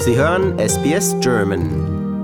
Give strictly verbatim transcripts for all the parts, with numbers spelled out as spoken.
Sie hören S B S German.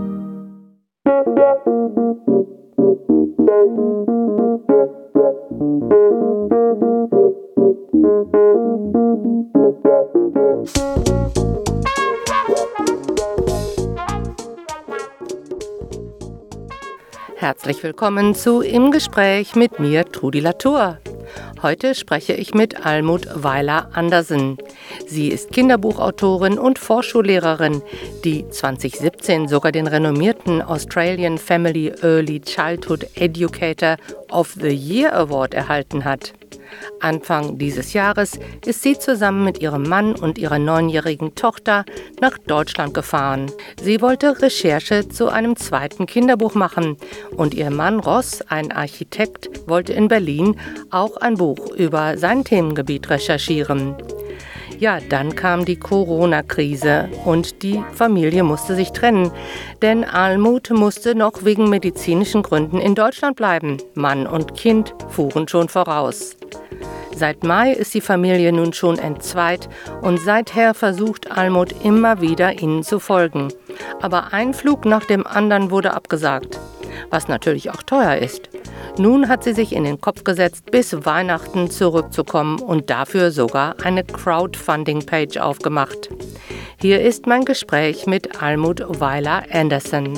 Herzlich willkommen zu Im Gespräch mit mir, Trudi Latour. Heute spreche ich mit Almut Weiler-Andersen. Sie ist Kinderbuchautorin und Vorschullehrerin, die zwanzig siebzehn sogar den renommierten Australian Family Early Childhood Educator of the Year Award erhalten hat. Anfang dieses Jahres ist sie zusammen mit ihrem Mann und ihrer neunjährigen Tochter nach Deutschland gefahren. Sie wollte Recherche zu einem zweiten Kinderbuch machen und ihr Mann Ross, ein Architekt, wollte in Berlin auch ein Buch über sein Themengebiet recherchieren. Ja, dann kam die Corona-Krise und die Familie musste sich trennen, denn Almut musste noch wegen medizinischen Gründen in Deutschland bleiben. Mann und Kind fuhren schon voraus. Seit Mai ist die Familie nun schon entzweit und seither versucht Almut immer wieder, ihnen zu folgen. Aber ein Flug nach dem anderen wurde abgesagt, was natürlich auch teuer ist. Nun hat sie sich in den Kopf gesetzt, bis Weihnachten zurückzukommen und dafür sogar eine Crowdfunding-Page aufgemacht. Hier ist mein Gespräch mit Almut Weiler-Andersen.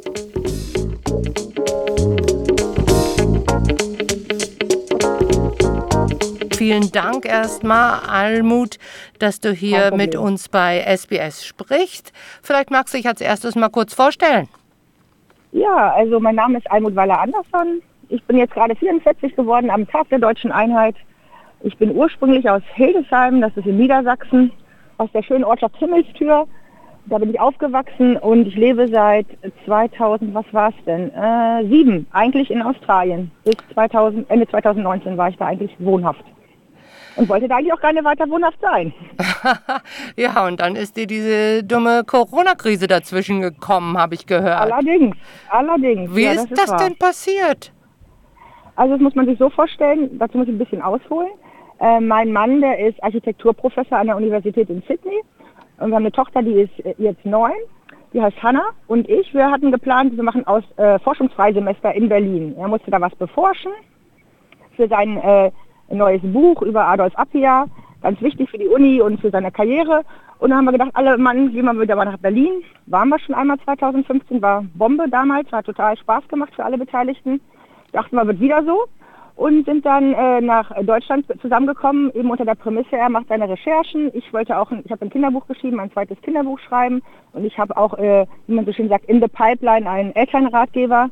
Vielen Dank erstmal, Almut, dass du hier mit uns bei S B S sprichst. Vielleicht magst du dich als erstes mal kurz vorstellen. Ja, also mein Name ist Almut Weiler-Andersen. Ich bin jetzt gerade vierundvierzig geworden am Tag der Deutschen Einheit. Ich bin ursprünglich aus Hildesheim, das ist in Niedersachsen, aus der schönen Ortschaft Himmelstür. Da bin ich aufgewachsen und ich lebe seit zweitausend, was war es denn, äh, sieben, eigentlich in Australien. Bis zweitausend, Ende zweitausendneunzehn war ich da eigentlich wohnhaft. Und wollte da eigentlich auch gar nicht weiter wohnhaft sein. Ja, und dann ist dir diese dumme Corona-Krise dazwischen gekommen, habe ich gehört. Allerdings, allerdings. Wie ja, ist das, das ist denn passiert? Also das muss man sich so vorstellen, dazu muss ich ein bisschen ausholen. Äh, mein Mann, der ist Architekturprofessor an der Universität in Sydney. Und wir haben eine Tochter, die ist jetzt neun, die heißt Hannah. Und ich, wir hatten geplant, wir machen aus äh, Forschungsfreisemester in Berlin. Er musste da was beforschen für sein äh, neues Buch über Adolf Appia, ganz wichtig für die Uni und für seine Karriere. Und dann haben wir gedacht, alle Mann, gehen wir wieder mal nach Berlin. Waren wir schon einmal zweitausendfünfzehn, war Bombe damals, hat total Spaß gemacht für alle Beteiligten. Dachten wir, wird wieder so. Und sind dann äh, nach Deutschland zusammengekommen, eben unter der Prämisse, er macht seine Recherchen. Ich wollte auch, ich habe ein Kinderbuch geschrieben, ein zweites Kinderbuch schreiben. Und ich habe auch, äh, wie man so schön sagt, in the pipeline einen Elternratgeber.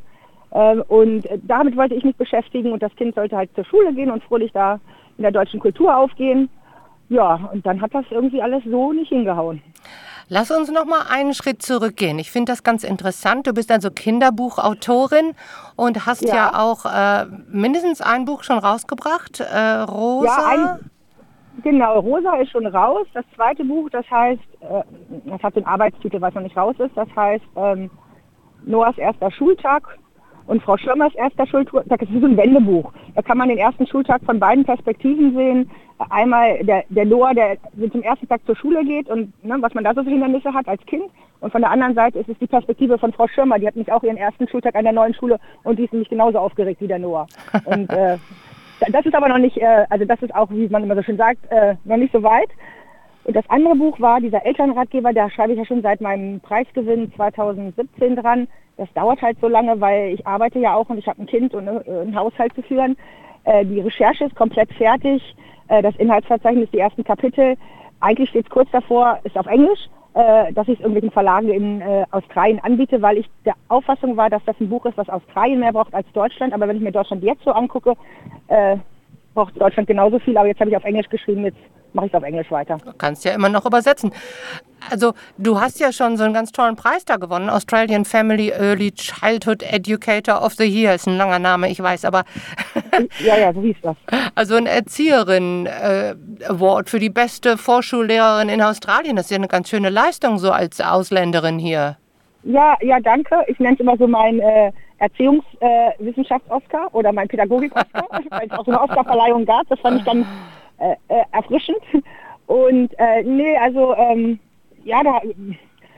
Und damit wollte ich mich beschäftigen und das Kind sollte halt zur Schule gehen und fröhlich da in der deutschen Kultur aufgehen. Ja, und dann hat das irgendwie alles so nicht hingehauen. Lass uns noch mal einen Schritt zurückgehen. Ich finde das ganz interessant. Du bist also Kinderbuchautorin und hast ja, ja auch äh, mindestens ein Buch schon rausgebracht, äh, Rosa. Ja, ein, genau, Rosa ist schon raus. Das zweite Buch, das heißt, äh, das hat den Arbeitstitel, was noch nicht raus ist, das heißt ähm, Noahs erster Schultag. Und Frau Schirmers erster Schultag, das ist ein Wendebuch. Da kann man den ersten Schultag von beiden Perspektiven sehen. Einmal der, der Noah, der zum ersten Tag zur Schule geht und ne, was man da so für Hindernisse hat als Kind. Und von der anderen Seite ist es die Perspektive von Frau Schirmer. Die hat nämlich auch ihren ersten Schultag an der neuen Schule und die ist nämlich genauso aufgeregt wie der Noah. Und äh, das ist aber noch nicht, äh, also das ist auch, wie man immer so schön sagt, äh, noch nicht so weit. Und das andere Buch war dieser Elternratgeber, da schreibe ich ja schon seit meinem Preisgewinn zweitausendsiebzehn dran. Das dauert halt so lange, weil ich arbeite ja auch und ich habe ein Kind und einen Haushalt zu führen. Äh, die Recherche ist komplett fertig, äh, das Inhaltsverzeichnis, die ersten Kapitel. Eigentlich steht es kurz davor, ist auf Englisch, äh, dass ich es irgendwelchen Verlagen in äh, Australien anbiete, weil ich der Auffassung war, dass das ein Buch ist, was Australien mehr braucht als Deutschland. Aber wenn ich mir Deutschland jetzt so angucke, äh, braucht Deutschland genauso viel. Aber jetzt habe ich auf Englisch geschrieben, jetzt mache ich es auf Englisch weiter. Du kannst ja immer noch übersetzen. Also du hast ja schon so einen ganz tollen Preis da gewonnen. Australian Family Early Childhood Educator of the Year ist ein langer Name, ich weiß, aber... ja, ja, so hieß das. Also ein Erzieherin-Award für die beste Vorschullehrerin in Australien. Das ist ja eine ganz schöne Leistung so als Ausländerin hier. Ja, ja, danke. Ich nenne es immer so mein äh, Erziehungswissenschafts-Oscar äh, oder mein Pädagogik-Oscar, weil es auch so eine Oscar-Verleihung gab. Das fand ich ganz äh, erfrischend. Und äh, nee, also ähm, ja, da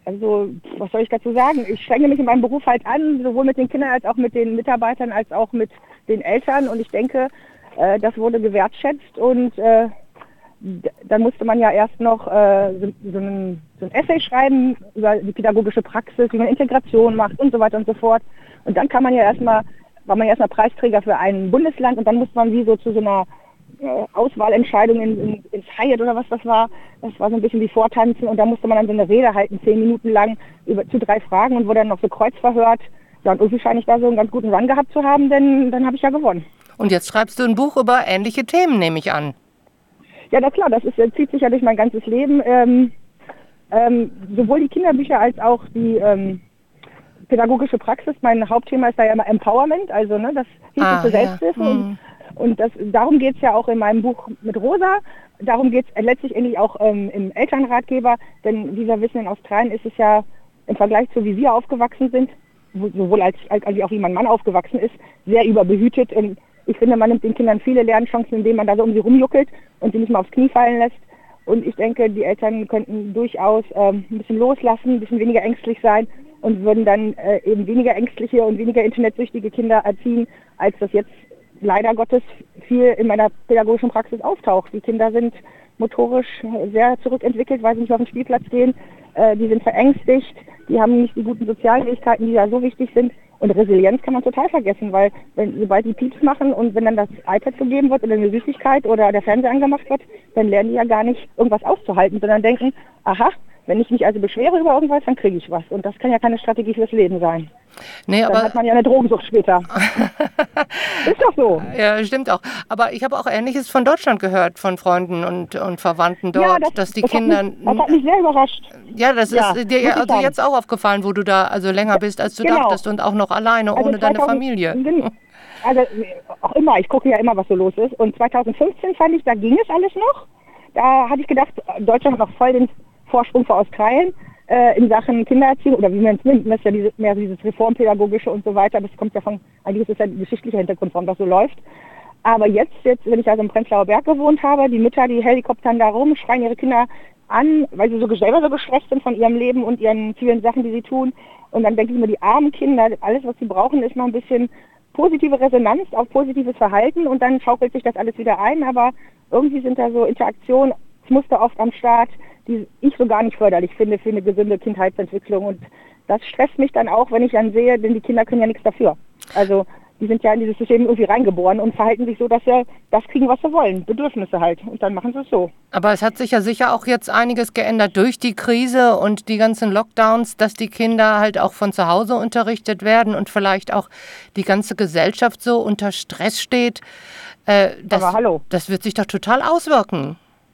Also, was soll ich dazu sagen? Ich strenge mich in meinem Beruf halt an, sowohl mit den Kindern als auch mit den Mitarbeitern, als auch mit den Eltern. Und ich denke, äh, das wurde gewertschätzt. Und äh, d- dann musste man ja erst noch äh, so, so, ein, so ein Essay schreiben über die pädagogische Praxis, wie man Integration macht und so weiter und so fort. Und dann kann man ja erstmal, war man ja erstmal Preisträger für ein Bundesland und dann musste man wie so zu so einer äh, Auswahlentscheidung in, in, ins Hyatt oder was das war. Das war so ein bisschen wie Vortanzen und da musste man dann so eine Rede halten, zehn Minuten lang, über, zu drei Fragen und wurde dann noch so kreuzverhört. Ja, und irgendwie scheine ich da so einen ganz guten Run gehabt zu haben, denn dann habe ich ja gewonnen. Und jetzt schreibst du ein Buch über ähnliche Themen, nehme ich an. Ja, na klar, das ist, das zieht sich ja durch mein ganzes Leben. Ähm, ähm, sowohl die Kinderbücher als auch die ähm, pädagogische Praxis. Mein Hauptthema ist da ja immer Empowerment, also ne, das Hilfe Ah, zur ja. Selbsthilfe. Hm. Und, und das, darum geht es ja auch in meinem Buch mit Rosa. Darum geht es letztlich endlich auch ähm, im Elternratgeber, denn dieser Wissen in Australien ist es ja im Vergleich zu wie wir aufgewachsen sind, wo- sowohl als, als, als auch wie mein Mann aufgewachsen ist, sehr überbehütet. Und ich finde, man nimmt den Kindern viele Lernchancen, indem man da so um sie rumjuckelt und sie nicht mal aufs Knie fallen lässt. Und ich denke, die Eltern könnten durchaus ähm, ein bisschen loslassen, ein bisschen weniger ängstlich sein und würden dann äh, eben weniger ängstliche und weniger internetsüchtige Kinder erziehen, als das jetzt leider Gottes viel in meiner pädagogischen Praxis auftaucht. Die Kinder sind motorisch sehr zurückentwickelt, weil sie nicht auf den Spielplatz gehen. Äh, die sind verängstigt, die haben nicht die guten Sozialfähigkeiten, die da so wichtig sind. Und Resilienz kann man total vergessen, weil wenn, sobald die Pieps machen und wenn dann das iPad gegeben wird oder eine Süßigkeit oder der Fernseher angemacht wird, dann lernen die ja gar nicht, irgendwas auszuhalten, sondern denken, aha, wenn ich mich also beschwere über irgendwas, dann kriege ich was. Und das kann ja keine Strategie fürs Leben sein. Nee, Dann aber hat man ja eine Drogensucht später. Ist doch so. ja, stimmt auch. Aber ich habe auch Ähnliches von Deutschland gehört, von Freunden und, und Verwandten dort, Ja, das, dass die das, Kinder... hat mich, das hat mich sehr überrascht. Ja, das Ja, ist dir muss ich also sagen. jetzt auch aufgefallen, wo du da also länger bist, als du Genau. dachtest und auch noch alleine, Also ohne deine zweitausend Familie. gen- Also auch immer, ich gucke ja immer, was so los ist. Und zweitausendfünfzehn fand ich, da ging es alles noch. Da hatte ich gedacht, Deutschland hat noch voll den Vorsprung vor Australien äh, in Sachen Kindererziehung oder wie man es nimmt. Das ist ja diese, mehr so dieses Reformpädagogische und so weiter. Das kommt ja von, eigentlich ist es ja ein geschichtlicher Hintergrund, warum das so läuft. Aber jetzt, jetzt, wenn ich also im Prenzlauer Berg gewohnt habe, die Mütter, die helikoptern da rum, schreien ihre Kinder an, weil sie so selber so geschwächt sind von ihrem Leben und ihren vielen Sachen, die sie tun. Und dann denke ich mir, die armen Kinder, alles, was sie brauchen, ist mal ein bisschen positive Resonanz auf positives Verhalten und dann schaukelt sich das alles wieder ein. Aber irgendwie sind da so Interaktionsmuster oft am Start, die ich so gar nicht förderlich finde für eine gesunde Kindheitsentwicklung. Und das stresst mich dann auch, wenn ich dann sehe, denn die Kinder können ja nichts dafür. Also die sind ja in dieses System irgendwie reingeboren und verhalten sich so, dass sie das kriegen, was sie wollen. Bedürfnisse halt. Und dann machen sie es so. Aber es hat sich ja sicher auch jetzt einiges geändert durch die Krise und die ganzen Lockdowns, dass die Kinder halt auch von zu Hause unterrichtet werden und vielleicht auch die ganze Gesellschaft so unter Stress steht. Äh, das, Aber hallo. das wird sich doch total auswirken.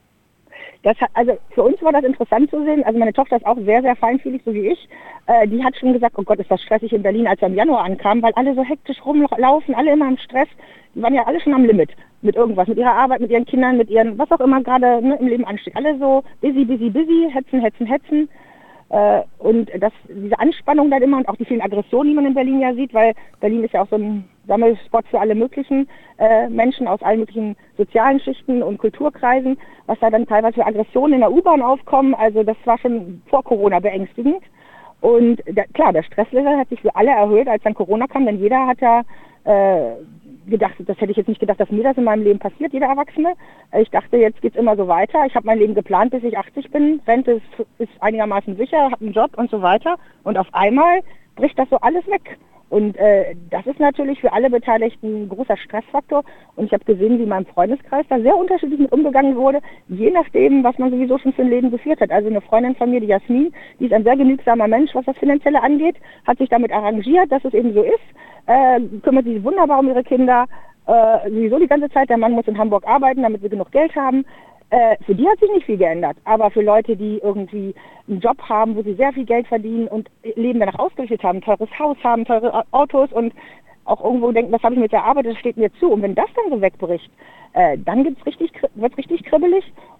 Das hat, also für uns war das interessant zu sehen. Also meine Tochter ist auch sehr, sehr feinfühlig, so wie ich. Äh, die hat schon gesagt, oh Gott, ist das stressig in Berlin, als wir im Januar ankamen, weil alle so hektisch rumlaufen, alle immer im Stress. Die waren ja alle schon am Limit mit irgendwas, mit ihrer Arbeit, mit ihren Kindern, mit ihren, was auch immer gerade ne, im Leben ansteht. Alle so busy, busy, busy, hetzen, hetzen, hetzen. Äh, und das, diese Anspannung dann immer und auch die vielen Aggressionen, die man in Berlin ja sieht, weil Berlin ist ja auch so ein Sammelspot für alle möglichen äh, Menschen aus allen möglichen sozialen Schichten und Kulturkreisen, was da dann teilweise für Aggressionen in der U-Bahn aufkommen. Also das war schon vor Corona beängstigend. Und der, klar, der Stresslevel hat sich für alle erhöht, als dann Corona kam, denn jeder hat ja äh, gedacht, das hätte ich jetzt nicht gedacht, dass mir das in meinem Leben passiert, jeder Erwachsene. Ich dachte, jetzt geht's immer so weiter. Ich habe mein Leben geplant, bis ich achtzig bin. Rente ist, ist einigermaßen sicher, habe einen Job und so weiter. Und auf einmal bricht das so alles weg. Und äh, das ist natürlich für alle Beteiligten ein großer Stressfaktor. Und ich habe gesehen, wie in meinem Freundeskreis da sehr unterschiedlich mit umgegangen wurde, je nachdem, was man sowieso schon für ein Leben geführt hat. Also eine Freundin von mir, die Jasmin, die ist ein sehr genügsamer Mensch, was das Finanzielle angeht, hat sich damit arrangiert, dass es eben so ist, äh, kümmert sich wunderbar um ihre Kinder, äh, sowieso die ganze Zeit. Der Mann muss in Hamburg arbeiten, damit wir genug Geld haben. Äh, für die hat sich nicht viel geändert, aber für Leute, die irgendwie einen Job haben, wo sie sehr viel Geld verdienen und Leben danach ausgerichtet haben, teures Haus haben, teure Autos und auch irgendwo denken, das habe ich mit der Arbeit, das steht mir zu. Und wenn das dann so wegbricht, äh, dann gibt's richtig, wird's richtig kribbelig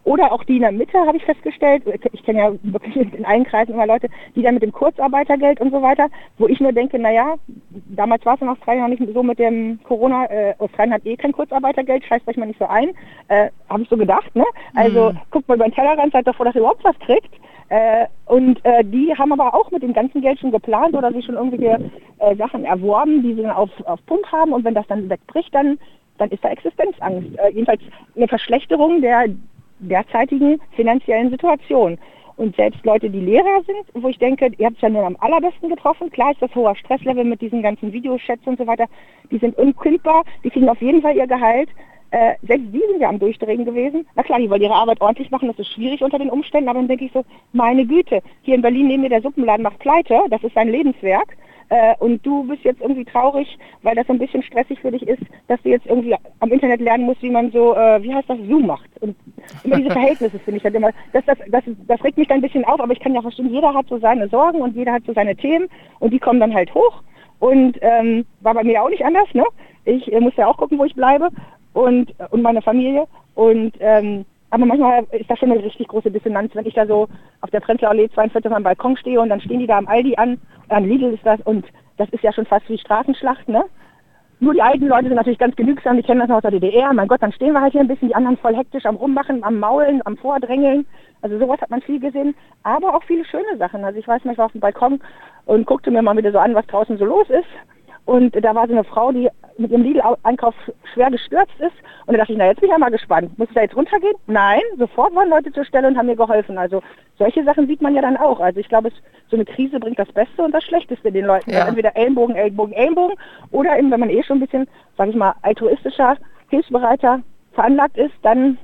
Oder auch die in der Mitte, habe ich festgestellt. Ich kenne ja wirklich in allen Kreisen immer Leute, die dann mit dem Kurzarbeitergeld und so weiter, wo ich nur denke, naja, damals war es in Australien noch nicht so mit dem Corona, äh, Australien hat eh kein Kurzarbeitergeld, scheißt euch mal nicht so ein. Äh, habe ich so gedacht, ne? Also mhm. guckt mal über den Tellerrand, seid davor, dass ihr überhaupt was kriegt. Äh, und äh, die haben aber auch mit dem ganzen Geld schon geplant oder sich schon irgendwelche äh, Sachen erworben, die sie dann auf, auf Pump haben, und wenn das dann wegbricht, dann, dann ist da Existenzangst. Äh, jedenfalls eine Verschlechterung der derzeitigen finanziellen Situation. Und selbst Leute, die Lehrer sind, wo ich denke, ihr habt es ja nur am allerbesten getroffen, klar ist das hoher Stresslevel mit diesen ganzen Videochats und so weiter, die sind unkündbar, die kriegen auf jeden Fall ihr Gehalt. Äh, selbst die sind ja am Durchdrehen gewesen. Na klar, die wollen ihre Arbeit ordentlich machen, das ist schwierig unter den Umständen, aber dann denke ich so, meine Güte, hier in Berlin neben mir der Suppenladen macht pleite, das ist sein Lebenswerk. Äh, und du bist jetzt irgendwie traurig, weil das so ein bisschen stressig für dich ist, dass du jetzt irgendwie am Internet lernen musst, wie man so, äh, wie heißt das, Zoom macht. Und immer diese Verhältnisse finde ich dann immer, das, das, das, das regt mich dann ein bisschen auf, aber ich kann ja verstehen, jeder hat so seine Sorgen und jeder hat so seine Themen und die kommen dann halt hoch. Und ähm, war bei mir auch nicht anders, ne? Ich äh, muss ja auch gucken, wo ich bleibe und, und meine Familie. Und ähm, aber manchmal ist das schon eine richtig große Dissonanz, wenn ich da so auf der Prenzlauer Allee zweiundvierzig am Balkon stehe und dann stehen die da am Aldi an, an Lidl ist das, und das ist ja schon fast wie Straßenschlacht, ne? Nur die alten Leute sind natürlich ganz genügsam, die kennen das noch aus der D D R, mein Gott, dann stehen wir halt hier ein bisschen, die anderen voll hektisch am Rummachen, am Maulen, am Vordrängeln, also sowas hat man viel gesehen, aber auch viele schöne Sachen. Also ich weiß nicht, ich war auf dem Balkon und guckte mir mal wieder so an, was draußen so los ist. Und da war so eine Frau, die mit ihrem Lidl-Einkauf schwer gestürzt ist. Und da dachte ich, na jetzt bin ich ja mal gespannt. Muss ich da jetzt runtergehen? Nein, sofort waren Leute zur Stelle und haben mir geholfen. Also solche Sachen sieht man ja dann auch. Also ich glaube, es, so eine Krise bringt das Beste und das Schlechteste den Leuten. Ja. Also entweder Ellenbogen, Ellenbogen, Ellenbogen. Oder eben, wenn man eh schon ein bisschen, sag ich mal, altruistischer, hilfsbereiter veranlagt ist, dann,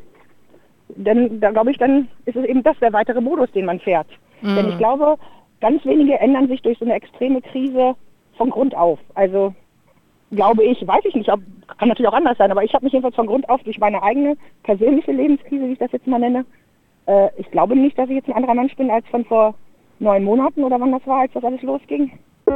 dann da glaube ich, dann ist es eben das der weitere Modus, den man fährt. Mhm. Denn ich glaube, ganz wenige ändern sich durch so eine extreme Krise von Grund auf. Also glaube ich, weiß ich nicht, ob, kann natürlich auch anders sein, aber ich habe mich jedenfalls von Grund auf durch meine eigene persönliche Lebenskrise, wie ich das jetzt mal nenne, äh, ich glaube nicht, dass ich jetzt ein anderer Mensch bin als von vor neun Monaten oder wann das war, als das alles losging.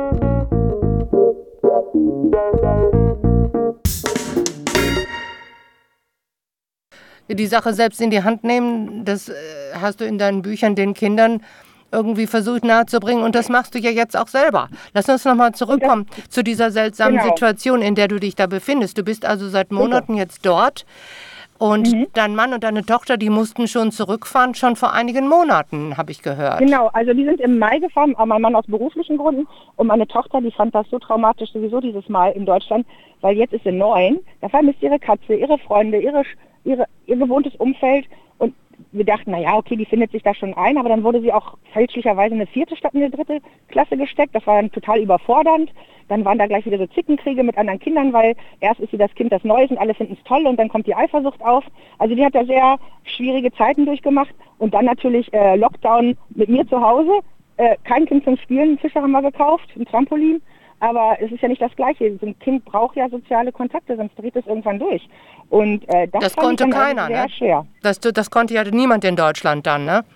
Die Sache selbst in die Hand nehmen, das äh, hast du in deinen Büchern den Kindern irgendwie versucht nahezubringen, und das machst du ja jetzt auch selber. Lass uns nochmal zurückkommen das, zu dieser seltsamen genau. Situation, in der du dich da befindest. Du bist also seit Monaten jetzt dort und mhm. dein Mann und deine Tochter, die mussten schon zurückfahren, schon vor einigen Monaten, habe ich gehört. Genau, also die sind im Mai gefahren, aber mein Mann aus beruflichen Gründen, und meine Tochter, die fand das so traumatisch sowieso dieses Mal in Deutschland, weil jetzt ist sie neun, da vermisst ihre Katze, ihre Freunde, ihre, ihre, ihr gewohntes Umfeld, und wir dachten, naja, okay, die findet sich da schon ein, aber dann wurde sie auch fälschlicherweise in eine vierte statt in eine dritte Klasse gesteckt. Das war dann total überfordernd. Dann waren da gleich wieder so Zickenkriege mit anderen Kindern, weil erst ist sie das Kind des Neues und alle finden es toll und dann kommt die Eifersucht auf. Also die hat da sehr schwierige Zeiten durchgemacht, und dann natürlich äh, Lockdown mit mir zu Hause. Äh, kein Kind zum Spielen, einen Fischer haben wir gekauft, ein Trampolin. Aber es ist ja nicht das Gleiche. So ein Kind braucht ja soziale Kontakte, sonst dreht es irgendwann durch. Und äh, das, das konnte keiner, sehr ne? schwer. Das, das konnte ja niemand in Deutschland dann, ne?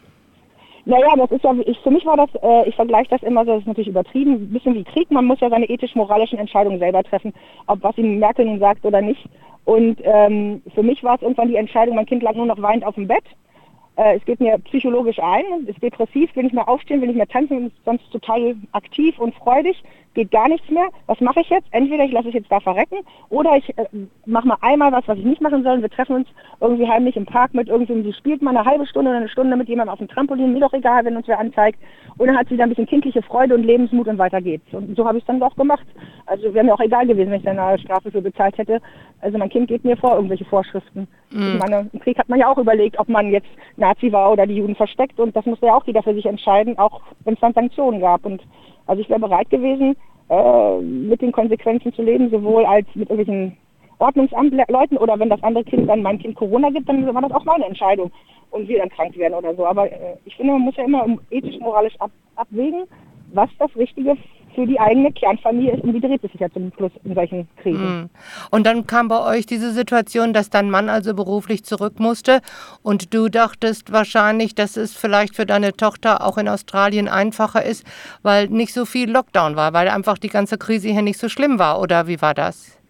Naja, das ist ja, ich, für mich war das, äh, ich vergleiche das immer so, das ist natürlich übertrieben, ein bisschen wie Krieg. Man muss ja seine ethisch-moralischen Entscheidungen selber treffen, ob was ihm Merkel nun sagt oder nicht. Und ähm, für mich war es irgendwann die Entscheidung, mein Kind lag nur noch weinend auf dem Bett. Es geht mir psychologisch ein, ist depressiv, will nicht mehr aufstehen, will nicht mehr tanzen, sonst total aktiv und freudig, geht gar nichts mehr. Was mache ich jetzt? Entweder ich lasse es jetzt da verrecken, oder ich äh, mache mal einmal was, was ich nicht machen soll. Wir treffen uns irgendwie heimlich im Park mit irgendjemandem, die spielt mal eine halbe Stunde oder eine Stunde mit jemandem auf dem Trampolin, mir doch egal, wenn uns wer anzeigt. Und dann hat sie da ein bisschen kindliche Freude und Lebensmut und weiter geht's. Und so habe ich es dann auch gemacht. Also wäre mir auch egal gewesen, wenn ich dann eine Strafe für bezahlt hätte. Also mein Kind geht mir vor, irgendwelche Vorschriften. Mhm. Ich meine, im Krieg hat man ja auch überlegt, ob man jetzt Nazi war oder die Juden versteckt, und das musste ja auch jeder für sich entscheiden, auch wenn es dann Sanktionen gab. Und also ich wäre bereit gewesen, äh, mit den Konsequenzen zu leben, sowohl als mit irgendwelchen Ordnungsamtleuten, oder wenn das andere Kind dann meinem Kind Corona gibt, dann war das auch meine Entscheidung und wir dann krank werden oder so. Aber äh, ich finde, man muss ja immer ethisch-moralisch ab, abwägen, was das Richtige für die eigene Kernfamilie ist, und wie dreht es sich ja zum Schluss in solchen Krisen. Und dann kam bei euch diese Situation, dass dein Mann also beruflich zurück musste, und du dachtest wahrscheinlich, dass es vielleicht für deine Tochter auch in Australien einfacher ist, weil nicht so viel Lockdown war, weil einfach die ganze Krise hier nicht so schlimm war, oder wie war das?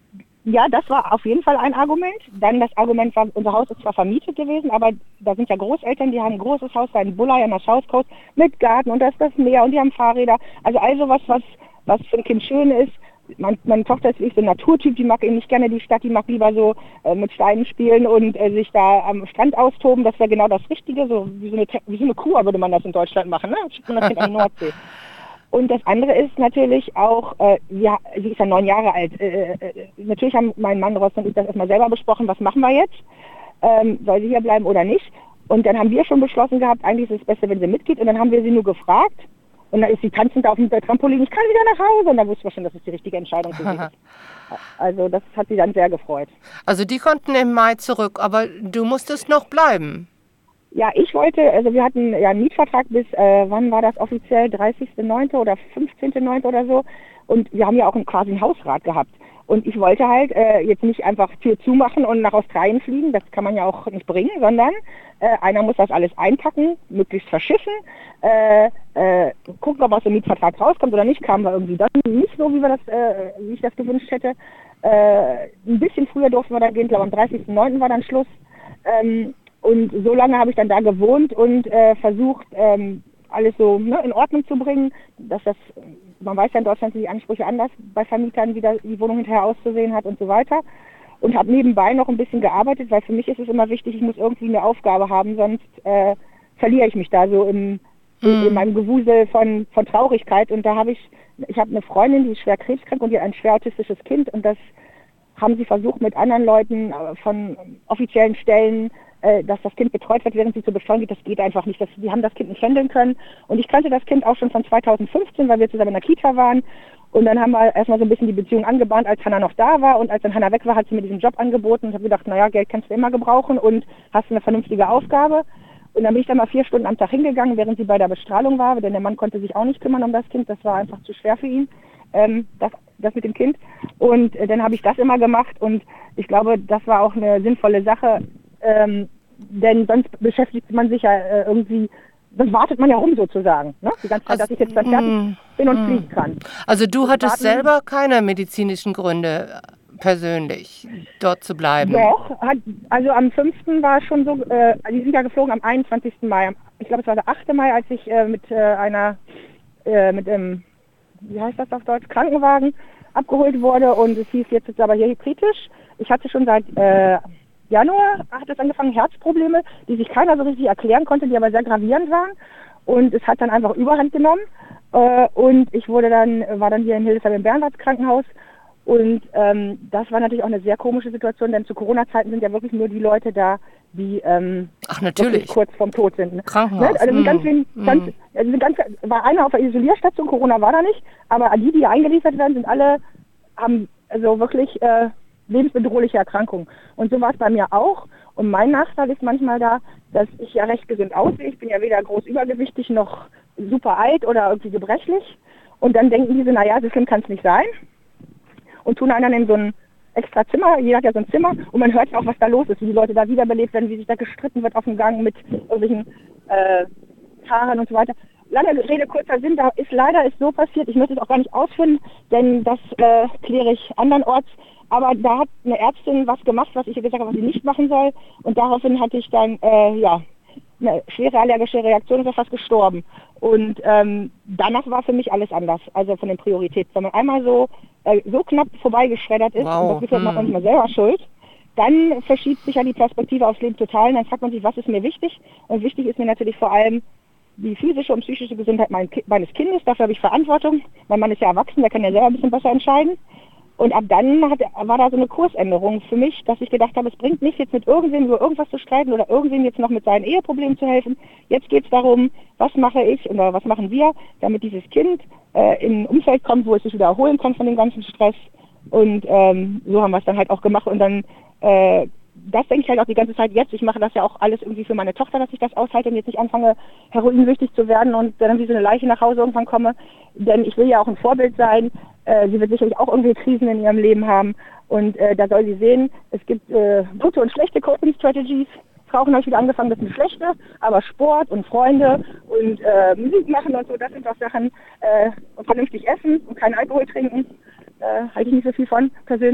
Ja, das war auf jeden Fall ein Argument. Dann das Argument war, unser Haus ist zwar vermietet gewesen, aber da sind ja Großeltern, die haben ein großes Haus da in Bullei an der South Coast mit Garten und da ist das Meer und die haben Fahrräder. Also all sowas, was, was für ein Kind schön ist. Mein, meine Tochter ist wirklich so ein Naturtyp, die mag eben nicht gerne die Stadt, die mag lieber so äh, mit Steinen spielen und äh, sich da am Strand austoben. Das wäre genau das Richtige, so wie so eine, wie so eine Kur würde man das in Deutschland machen, ne? Schickt man das Kind an die Nordsee. Und das andere ist natürlich auch, äh, ja, sie ist ja neun Jahre alt. Äh, äh, natürlich haben mein Mann Ross und ich das erstmal selber besprochen, was machen wir jetzt? Ähm, soll sie hier bleiben oder nicht? Und dann haben wir schon beschlossen gehabt, eigentlich ist es besser, wenn sie mitgeht. Und dann haben wir sie nur gefragt. Und dann ist sie tanzend auf dem Trampolin, ich kann wieder nach Hause. Und dann wussten wir schon, das ist die richtige Entscheidung für sie ist. Also das hat sie dann sehr gefreut. Also die konnten im Mai zurück, aber du musstest noch bleiben. Ja, ich wollte, also wir hatten ja einen Mietvertrag bis, äh, wann war das offiziell, dreißigster neunter oder fünfzehnter neunter oder so. Und wir haben ja auch einen, quasi einen Hausrat gehabt. Und ich wollte halt äh, jetzt nicht einfach Tür zumachen und nach Australien fliegen, das kann man ja auch nicht bringen, sondern äh, einer muss das alles einpacken, möglichst verschiffen, äh, äh, gucken, ob aus dem Mietvertrag rauskommt oder nicht, kamen wir irgendwie dann nicht so, wie wir das, äh, wie ich das gewünscht hätte. Äh, ein bisschen früher durften wir dann gehen, ich glaube am dreißigster neunter war dann Schluss. Ähm, und so lange habe ich dann da gewohnt und äh, versucht, ähm, alles so ne, in Ordnung zu bringen, dass das, man weiß ja in Deutschland sind die Ansprüche anders bei Vermietern, wie da die Wohnung hinterher auszusehen hat und so weiter. Und habe nebenbei noch ein bisschen gearbeitet, weil für mich ist es immer wichtig, ich muss irgendwie eine Aufgabe haben, sonst äh, verliere ich mich da so im, in, in meinem Gewusel von, von Traurigkeit. Und da habe ich, ich habe eine Freundin, die ist schwer krebskrank und die hat ein schwer autistisches Kind und das haben sie versucht mit anderen Leuten äh, von offiziellen Stellen, äh, dass das Kind betreut wird, während sie zur Betreuung geht. Das geht einfach nicht. Das, die haben das Kind nicht handeln können. Und ich kannte das Kind auch schon von zweitausendfünfzehn, weil wir zusammen in der Kita waren. Und dann haben wir erstmal so ein bisschen die Beziehung angebahnt, als Hannah noch da war. Und als dann Hannah weg war, hat sie mir diesen Job angeboten. Und ich habe gedacht, naja, Geld kannst du immer gebrauchen und hast eine vernünftige Aufgabe. Und dann bin ich dann mal vier Stunden am Tag hingegangen, während sie bei der Bestrahlung war. Denn der Mann konnte sich auch nicht kümmern um das Kind. Das war einfach zu schwer für ihn. Ähm, das, das mit dem Kind. Und äh, dann habe ich das immer gemacht und ich glaube, das war auch eine sinnvolle Sache, ähm, denn sonst beschäftigt man sich ja äh, irgendwie, sonst wartet man ja rum sozusagen, ne? Die ganze Zeit, Also, dass ich jetzt dann fertig mm, bin und mm. fliegen kann. Also du Und hattest warten- selber keine medizinischen Gründe persönlich, dort zu bleiben? Doch, hat, also am fünften war schon so, äh, die sind ja geflogen am einundzwanzigsten Mai. Ich glaube, es war der achte Mai, als ich äh, mit äh, einer, äh, mit dem, wie heißt das auf Deutsch, Krankenwagen abgeholt wurde und es hieß, jetzt ist es aber hier kritisch. Ich hatte schon seit äh, Januar, hat es angefangen, Herzprobleme, die sich keiner so richtig erklären konnte, die aber sehr gravierend waren und es hat dann einfach Überhand genommen äh, und ich wurde dann, war dann hier in Hildesheim im Bernwards Krankenhaus und ähm, das war natürlich auch eine sehr komische Situation, denn zu Corona-Zeiten sind ja wirklich nur die Leute da, die ähm, Ach, natürlich. wirklich kurz vorm Tod sind. Ne? Krankenhaus. Ne? Also sind mm, ganz wenig, mm. ganz, also sind ganz, war einer auf der Isolierstation, Corona war da nicht, aber die, die eingeliefert werden, sind alle, haben also wirklich äh, lebensbedrohliche Erkrankungen. Und so war es bei mir auch. Und mein Nachteil ist manchmal da, dass ich ja recht gesund aussehe. Ich bin ja weder groß übergewichtig noch super alt oder irgendwie gebrechlich. Und dann denken diese, naja, so schlimm kann es nicht sein. Und tun einen dann in so ein extra Zimmer, jeder hat ja so ein Zimmer und man hört ja auch, was da los ist, wie die Leute da wiederbelebt werden, wie sich da gestritten wird auf dem Gang mit irgendwelchen äh, Fahrern und so weiter. Lange Rede, kurzer Sinn, da ist leider ist so passiert, ich möchte es auch gar nicht ausführen, denn das äh, kläre ich andernorts, aber da hat eine Ärztin was gemacht, was ich ihr gesagt habe, was sie nicht machen soll und daraufhin hatte ich dann, äh, ja, eine schwere allergische Reaktion, ist ja fast gestorben. Und ähm, danach war für mich alles anders, also von den Prioritäten. Wenn man einmal so, äh, so knapp vorbeigeschreddert ist, Wow. und das Gefühl hat man Hm. nicht mehr selber schuld, dann verschiebt sich ja die Perspektive aufs Leben total und dann fragt man sich, was ist mir wichtig? Und wichtig ist mir natürlich vor allem die physische und psychische Gesundheit mein, meines Kindes, dafür habe ich Verantwortung. Mein Mann ist ja erwachsen, der kann ja selber ein bisschen besser entscheiden. Und ab dann hat, war da so eine Kursänderung für mich, dass ich gedacht habe, es bringt nichts jetzt mit irgendwem über irgendwas zu streiten oder irgendwem jetzt noch mit seinen Eheproblemen zu helfen. Jetzt geht es darum, was mache ich oder was machen wir, damit dieses Kind äh, in ein Umfeld kommt, wo es sich wieder erholen kann von dem ganzen Stress. Und ähm, so haben wir es dann halt auch gemacht. Und dann, äh, das denke ich halt auch die ganze Zeit jetzt. Ich mache das ja auch alles irgendwie für meine Tochter, dass ich das aushalte und jetzt nicht anfange, heroinsüchtig zu werden und dann wie so eine Leiche nach Hause irgendwann komme. Denn ich will ja auch ein Vorbild sein. Sie wird sicherlich auch irgendwie Krisen in ihrem Leben haben und äh, da soll sie sehen, es gibt äh, gute und schlechte Coping Strategies. Rauchen habe ich wieder angefangen, das sind schlechte, aber Sport und Freunde und äh, Musik machen und so, das sind auch Sachen, äh, und vernünftig essen und keinen Alkohol trinken, äh, halte ich nicht so viel von persönlich.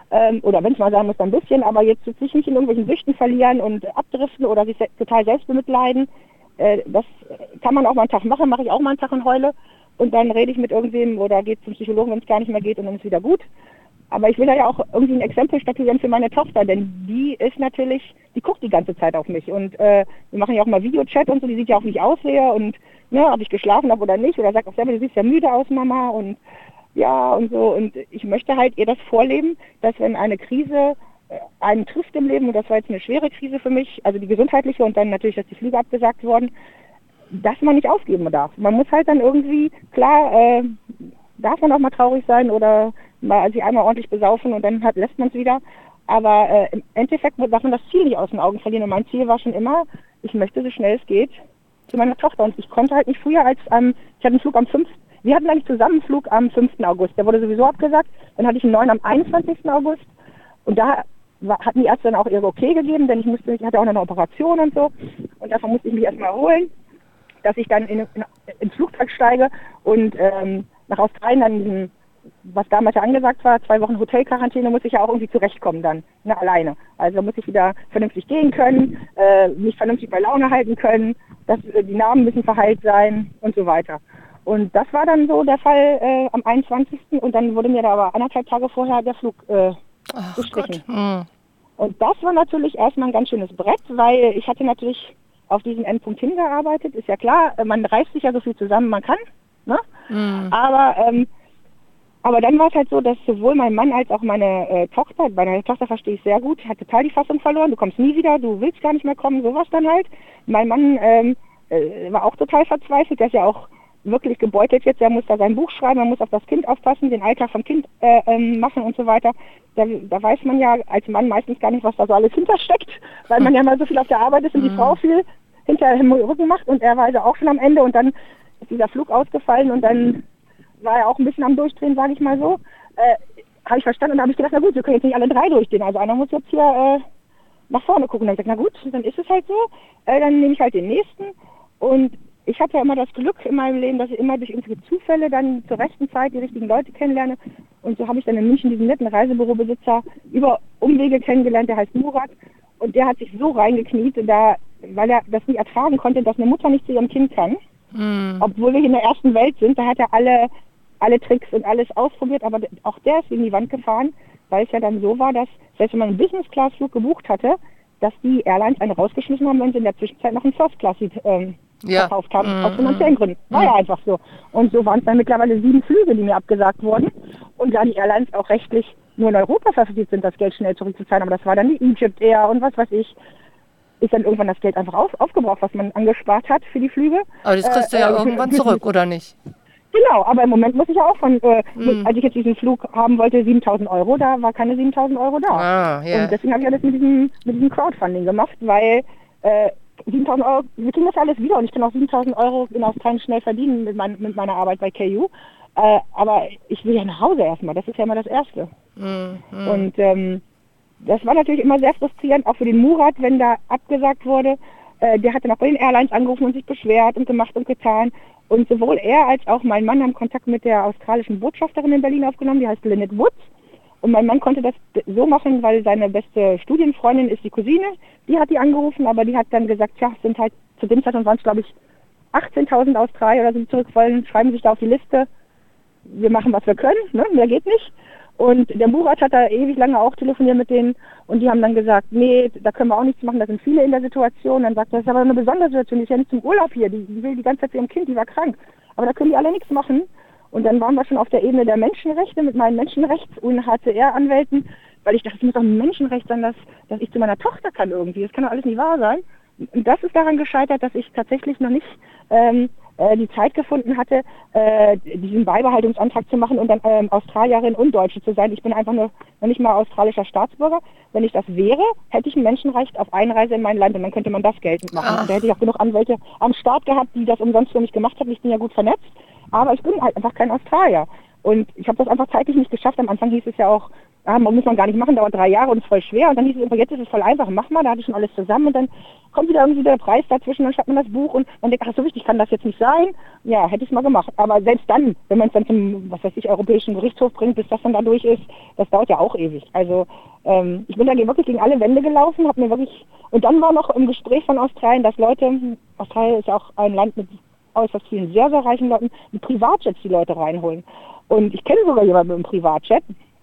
Ähm, oder wenn es mal sein muss, dann ein bisschen, aber jetzt sich nicht in irgendwelchen Süchten verlieren und abdriften oder sich se- total selbst bemitleiden. Äh, das kann man auch mal einen Tag machen, mache ich auch mal einen Tag und heule. Und dann rede ich mit irgendwem oder gehe zum Psychologen, wenn es gar nicht mehr geht und dann ist wieder gut. Aber ich will da ja auch irgendwie ein Exempel statuieren für meine Tochter, denn die ist natürlich, die guckt die ganze Zeit auf mich. Und äh, wir machen ja auch mal Videochat und so, die sieht ja auch, wie ich aussehe und ne, ob ich geschlafen habe oder nicht. Oder sagt auch selber, du siehst ja müde aus, Mama. Und ja und so. Und ich möchte halt ihr das vorleben, dass wenn eine Krise äh, einen trifft im Leben, und das war jetzt eine schwere Krise für mich, also die gesundheitliche und dann natürlich, dass die Flüge abgesagt wurden, dass man nicht aufgeben darf. Man muss halt dann irgendwie, klar, äh, darf man auch mal traurig sein oder mal sich einmal ordentlich besaufen und dann hat, lässt man es wieder. Aber äh, im Endeffekt darf man das Ziel nicht aus den Augen verlieren. Und mein Ziel war schon immer, ich möchte so schnell es geht zu meiner Tochter. Und ich konnte halt nicht früher als am, ähm, ich hatte einen Flug am fünften Wir hatten eigentlich zusammen einen Flug am fünften August. Der wurde sowieso abgesagt. Dann hatte ich einen neuen am einundzwanzigsten August. Und da war, hatten die Ärzte dann auch ihre Okay gegeben, denn ich musste, ich hatte auch noch eine Operation und so. Und davon musste ich mich erstmal erholen, dass ich dann in, in, ins Flugzeug steige und ähm, nach Australien dann diesen, was damals ja angesagt war, zwei Wochen Hotelquarantäne, muss ich ja auch irgendwie zurechtkommen dann, ne, alleine. Also muss ich wieder vernünftig gehen können, äh, mich vernünftig bei Laune halten können, dass, äh, die Narben müssen verheilt sein und so weiter. Und das war dann so der Fall äh, am einundzwanzigsten und dann wurde mir da aber anderthalb Tage vorher der Flug äh, Ach gestrichen. Gott. Mm. Und das war natürlich erstmal ein ganz schönes Brett, weil ich hatte natürlich auf diesen Endpunkt hingearbeitet. Ist ja klar, man reißt sich ja so viel zusammen, man kann. Ne? Mm. Aber, ähm, aber dann war es halt so, dass sowohl mein Mann als auch meine äh, Tochter, meine Tochter verstehe ich sehr gut, hat total die Fassung verloren. Du kommst nie wieder, du willst gar nicht mehr kommen, sowas dann halt. Mein Mann ähm, äh, war auch total verzweifelt, der ist ja auch wirklich gebeutelt jetzt. Er muss da sein Buch schreiben, er muss auf das Kind aufpassen, den Alltag vom Kind äh, ähm, machen und so weiter. Da, da weiß man ja als Mann meistens gar nicht, was da so alles hintersteckt, weil man ja mal so viel auf der Arbeit ist und die Mhm. Frau viel hinter dem Rücken macht und er war also auch schon am Ende und dann ist dieser Flug ausgefallen und dann war er auch ein bisschen am Durchdrehen, sage ich mal so. Äh, habe ich verstanden und da habe ich gedacht, na gut, wir können jetzt nicht alle drei durchdrehen, also einer muss jetzt hier äh, nach vorne gucken. Dann habe ich gesagt, na gut, dann ist es halt so, äh, dann nehme ich halt den nächsten und ich habe ja immer das Glück in meinem Leben, dass ich immer durch irgendwelche Zufälle dann zur rechten Zeit die richtigen Leute kennenlerne. Und so habe ich dann in München diesen netten Reisebürobesitzer über Umwege kennengelernt, der heißt Murat. Und der hat sich so reingekniet, da, weil er das nicht ertragen konnte, dass eine Mutter nicht zu ihrem Kind kann. Mm. Obwohl wir hier in der ersten Welt sind, da hat er alle, alle Tricks und alles ausprobiert. Aber auch der ist gegen die Wand gefahren, weil es ja dann so war, dass, selbst wenn man einen Business-Class-Flug gebucht hatte, dass die Airlines einen rausgeschmissen haben, wenn sie in der Zwischenzeit noch einen First-Class-Seat ähm, Ja. verkauft haben, Mhm. aus finanziellen Gründen. War Mhm. ja einfach so. Und so waren es dann mittlerweile sieben Flüge, die mir abgesagt wurden. Und da die Airlines auch rechtlich nur in Europa verpflichtet sind, das Geld schnell zurückzuzahlen, aber das war dann die Egypt Air und was weiß ich, ist dann irgendwann das Geld einfach auf, aufgebraucht, was man angespart hat für die Flüge. Aber das kriegst du Äh, ja äh, irgendwann für- zurück, oder nicht? Genau, aber im Moment muss ich ja auch von, äh, Mhm. als ich jetzt diesen Flug haben wollte, siebentausend Euro, da war keine siebentausend Euro da. Ah, ja. Und deswegen habe ich alles mit diesem, mit diesem Crowdfunding gemacht, weil äh, siebentausend Euro, wir kriegen das alles wieder und ich kann auch siebentausend Euro in Australien schnell verdienen mit, mein, mit meiner Arbeit bei K U. Äh, aber ich will ja nach Hause erstmal, das ist ja immer das Erste. Mm, mm. Und ähm, das war natürlich immer sehr frustrierend, auch für den Murat, wenn da abgesagt wurde. Äh, der hatte noch bei den Airlines angerufen und sich beschwert und gemacht und getan. Und sowohl er als auch mein Mann haben Kontakt mit der australischen Botschafterin in Berlin aufgenommen, die heißt Lynette Woods. Und mein Mann konnte das so machen, weil seine beste Studienfreundin ist die Cousine. Die hat die angerufen, aber die hat dann gesagt, ja, es sind halt, zu dem Zeitpunkt waren es, glaube ich, achtzehntausend Australier oder so, die zurück wollen, schreiben sich da auf die Liste. Wir machen, was wir können, ne? Mehr geht nicht. Und der Murat hat da ewig lange auch telefoniert mit denen und die haben dann gesagt, nee, da können wir auch nichts machen, da sind viele in der Situation. Dann sagt er, das ist aber eine besondere Situation, die ist ja nicht zum Urlaub hier, die, die will die ganze Zeit zu ihrem Kind, die war krank. Aber da können die alle nichts machen. Und dann waren wir schon auf der Ebene der Menschenrechte mit meinen Menschenrechts- und H C R-Anwälten, weil ich dachte, es muss doch ein Menschenrecht sein, dass, dass ich zu meiner Tochter kann irgendwie. Das kann doch alles nicht wahr sein. Und das ist daran gescheitert, dass ich tatsächlich noch nicht ähm, äh, die Zeit gefunden hatte, äh, diesen Beibehaltungsantrag zu machen und dann ähm, Australierin und Deutsche zu sein. Ich bin einfach nur noch nicht mal australischer Staatsbürger. Wenn ich das wäre, hätte ich ein Menschenrecht auf Einreise in mein Land und dann könnte man das geltend machen. Ach. Und da hätte ich auch genug Anwälte am Start gehabt, die das umsonst für mich gemacht haben. Ich bin ja gut vernetzt, aber ich bin halt einfach kein Australier. Und ich habe das einfach zeitlich nicht geschafft. Am Anfang hieß es ja auch, ah, man muss man gar nicht machen, dauert drei Jahre und ist voll schwer. Und dann hieß es, jetzt ist es voll einfach, mach mal, da hatte ich schon alles zusammen. Und dann kommt wieder irgendwie der Preis dazwischen, dann schreibt man das Buch und man denkt, ach, so wichtig kann das jetzt nicht sein. Ja, hätte ich es mal gemacht. Aber selbst dann, wenn man es dann zum, was weiß ich, Europäischen Gerichtshof bringt, bis das dann da durch ist, das dauert ja auch ewig. Also ähm, ich bin da wirklich gegen alle Wände gelaufen, habe mir wirklich, und dann war noch im Gespräch von Australien, dass Leute, Australien ist ja auch ein Land mit äußerst vielen sehr, sehr reichen Leuten, mit Privatjets die Leute reinholen. Und ich kenne sogar jemanden mit einem Privatjet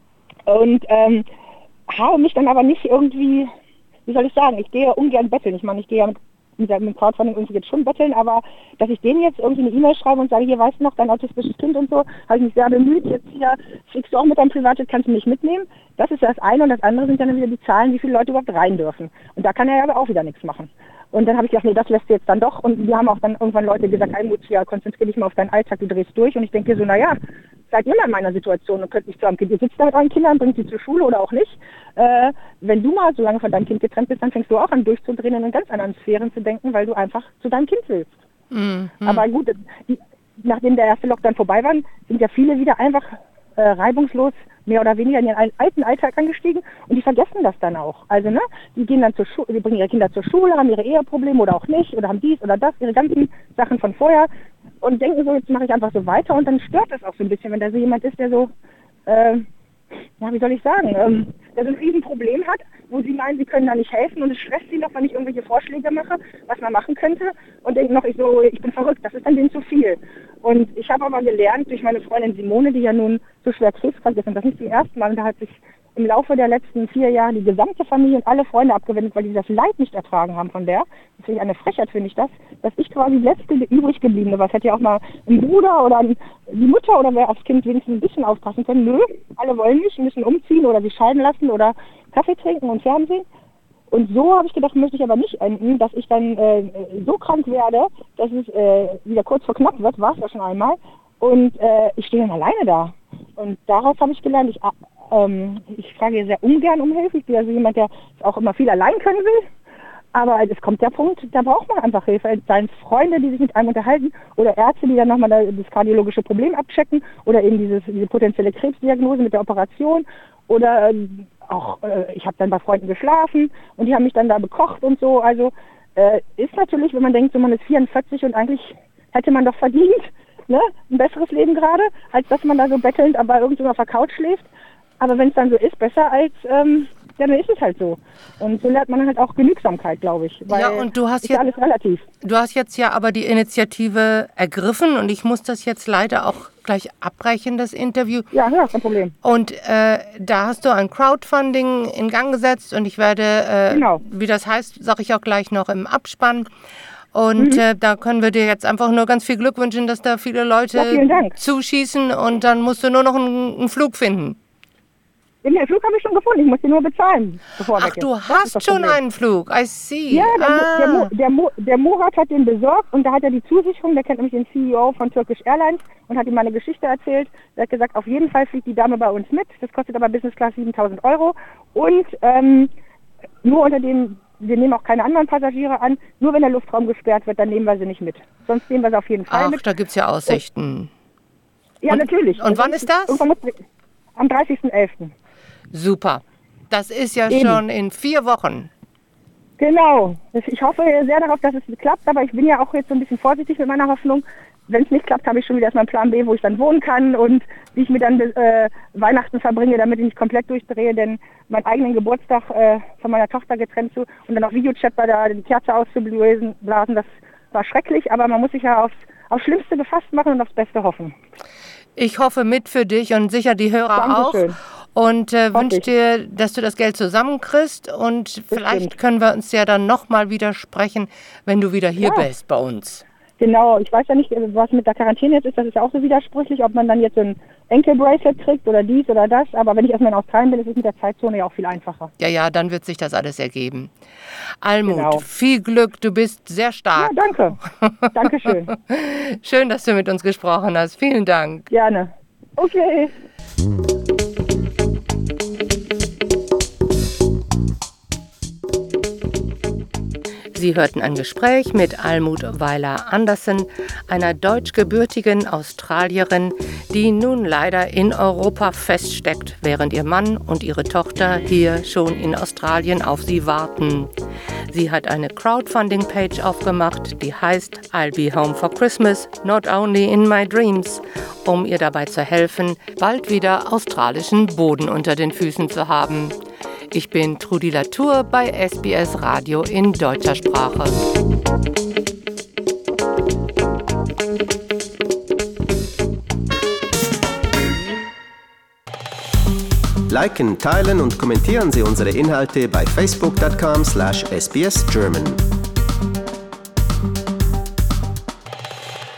und ähm, habe mich dann aber nicht irgendwie, wie soll ich sagen, ich gehe ungern betteln. Ich meine, ich gehe ja mit, mit dem Crowdfunding irgendwie jetzt schon betteln, aber dass ich denen jetzt irgendwie eine E-Mail schreibe und sage, hier, weißt du noch, dein autistisches Kind und so, habe ich mich sehr bemüht, jetzt hier, fliegst du auch mit deinem Privatjet, kannst du mich mitnehmen? Das ist das eine und das andere sind dann wieder die Zahlen, wie viele Leute überhaupt rein dürfen. Und da kann er aber auch wieder nichts machen. Und dann habe ich gedacht, nee, das lässt du jetzt dann doch. Und wir haben auch dann irgendwann Leute gesagt, Almut, ja, konzentriere dich mal auf deinen Alltag, du drehst durch. Und ich denke so, naja, seid ihr mal in meiner Situation und könnt nicht zu einem Kind. Ihr sitzt da mit euren Kindern, bringt sie zur Schule oder auch nicht. Äh, wenn du mal so lange von deinem Kind getrennt bist, dann fängst du auch an durchzudrehen und in ganz anderen Sphären zu denken, weil du einfach zu deinem Kind willst. Mhm. Aber gut, die, nachdem der erste Lockdown vorbei war, sind ja viele wieder einfach äh, reibungslos mehr oder weniger in ihren alten Alltag angestiegen und die vergessen das dann auch. Also ne, die gehen dann zur Schule, die bringen ihre Kinder zur Schule, haben ihre Eheprobleme oder auch nicht oder haben dies oder das, ihre ganzen Sachen von vorher und denken so, jetzt mache ich einfach so weiter und dann stört das auch so ein bisschen, wenn da so jemand ist, der so, äh, ja, wie soll ich sagen, ähm, der so ein Riesenproblem hat, wo sie meinen, sie können da nicht helfen und es stresst sie noch, wenn ich irgendwelche Vorschläge mache, was man machen könnte und denken noch, ich so, ich bin verrückt, das ist dann denen zu viel. Und ich habe aber gelernt durch meine Freundin Simone, die ja nun so schwer krebskrank ist und das nicht zum ersten Mal, und da hat sich im Laufe der letzten vier Jahre die gesamte Familie und alle Freunde abgewendet, weil die das Leid nicht ertragen haben von der. Das finde ich eine Frechheit, finde ich das, dass ich quasi die letzte übrig gebliebene, was hätte ja auch mal ein Bruder oder ein, die Mutter oder wer aufs Kind wenigstens ein bisschen aufpassen können. Nö, alle wollen nicht, müssen umziehen oder sich scheiden lassen oder Kaffee trinken und Fernsehen. Und so habe ich gedacht, möchte ich aber nicht enden, dass ich dann äh, so krank werde, dass es äh, wieder kurz vor knapp wird, war es ja schon einmal. Und äh, ich stehe dann alleine da. Und daraus habe ich gelernt, ich, ähm, ich frage sehr ungern um Hilfe. Ich bin also jemand, der auch immer viel allein können will. Aber es kommt der Punkt, da braucht man einfach Hilfe. Seien es Freunde, die sich mit einem unterhalten oder Ärzte, die dann nochmal das kardiologische Problem abchecken oder eben dieses, diese potenzielle Krebsdiagnose mit der Operation oder ähm, auch, äh, ich habe dann bei Freunden geschlafen und die haben mich dann da bekocht und so. Also äh, ist natürlich, wenn man denkt, so man ist vierundvierzig und eigentlich hätte man doch verdient, ne, ein besseres Leben gerade, als dass man da so bettelnd aber irgendwo auf der Couch schläft. Aber wenn es dann so ist, besser als, ähm, ja, dann ist es halt so. Und so lernt man halt auch Genügsamkeit, glaube ich. Weil ja, und du hast ist jetzt, alles relativ. Du hast jetzt ja aber die Initiative ergriffen und ich muss das jetzt leider auch gleich abbrechen, das Interview. Ja, ja, kein Problem. Und äh, da hast du ein Crowdfunding in Gang gesetzt und ich werde, äh, genau. wie das heißt, sage ich auch gleich noch im Abspann. Und mhm. äh, da können wir dir jetzt einfach nur ganz viel Glück wünschen, dass da viele Leute ja, zuschießen und dann musst du nur noch einen, einen Flug finden. Den Flug habe ich schon gefunden, ich muss den nur bezahlen, bevor er Ach, weg ist. du hast schon einen Flug, I see. Ja, der, ah. der, Mo, der, Mo, der Murat hat den besorgt und da hat er die Zusicherung, der kennt nämlich den C E O von Turkish Airlines und hat ihm meine Geschichte erzählt. Er hat gesagt, auf jeden Fall fliegt die Dame bei uns mit, das kostet aber Business Class siebentausend Euro und ähm, nur unter dem, wir nehmen auch keine anderen Passagiere an, nur wenn der Luftraum gesperrt wird, dann nehmen wir sie nicht mit. Sonst nehmen wir sie auf jeden Fall Ach, mit. Ach, da gibt es ja Aussichten. Und, ja, und, natürlich. Und wann ist das? Muss, am dreißigsten elften Super. Das ist ja Eben. schon in vier Wochen. Genau. Ich hoffe sehr darauf, dass es klappt, aber ich bin ja auch jetzt so ein bisschen vorsichtig mit meiner Hoffnung. Wenn es nicht klappt, habe ich schon wieder erstmal einen Plan B, wo ich dann wohnen kann und wie ich mir dann äh, Weihnachten verbringe, damit ich nicht komplett durchdrehe, denn meinen eigenen Geburtstag äh, von meiner Tochter getrennt zu und dann auch Videochat bei der die Kerze auszublasen, das war schrecklich, aber man muss sich ja aufs, aufs Schlimmste gefasst machen und aufs Beste hoffen. Ich hoffe mit für dich und sicher die Hörer Dankeschön. auch. Und äh, wünsche dir, dass du das Geld zusammenkriegst und Bestimmt. vielleicht können wir uns ja dann nochmal wieder sprechen, wenn du wieder hier ja. bist bei uns. Genau, ich weiß ja nicht, was mit der Quarantäne jetzt ist, das ist ja auch so widersprüchlich, ob man dann jetzt so ein Enkelbracelet kriegt oder dies oder das, aber wenn ich erstmal in Australien bin, ist es mit der Zeitzone ja auch viel einfacher. Ja, ja, dann wird sich das alles ergeben. Almut, genau. viel Glück, du bist sehr stark. Ja, danke. Dankeschön. Schön, dass du mit uns gesprochen hast. Vielen Dank. Gerne. Okay. Sie hörten ein Gespräch mit Almut Weiler Andersen, einer deutschgebürtigen Australierin, die nun leider in Europa feststeckt, während ihr Mann und ihre Tochter hier schon in Australien auf sie warten. Sie hat eine Crowdfunding-Page aufgemacht, die heißt I'll be home for Christmas, not only in my dreams, um ihr dabei zu helfen, bald wieder australischen Boden unter den Füßen zu haben. Ich bin Trudi Latour bei S B S Radio in deutscher Sprache. Liken, teilen und kommentieren Sie unsere Inhalte bei facebook dot com slash S B S German.